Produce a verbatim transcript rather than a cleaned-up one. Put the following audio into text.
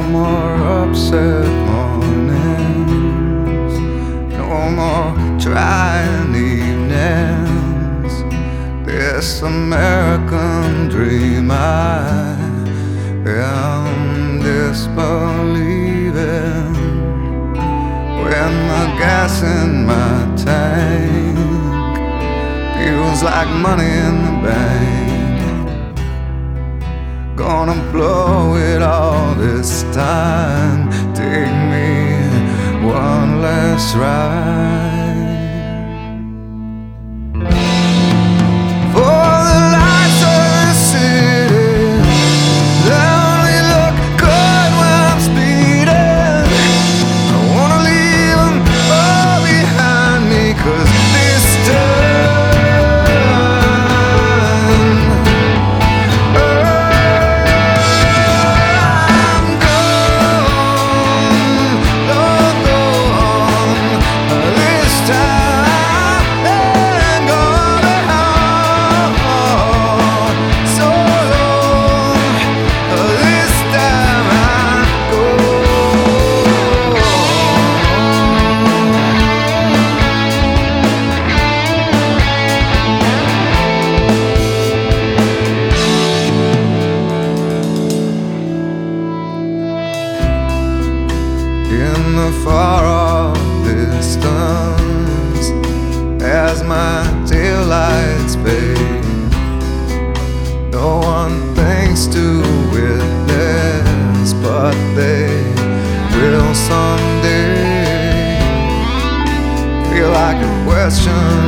more upset mornings, no more trying evenings. This American dream I am disbelieving. When the gas in my tank feels like money in the bank, gonna blow it all this time. Take me one last ride. In the far-off distance, as my taillights fade, no one thinks to witness, but they will someday. Feel like a question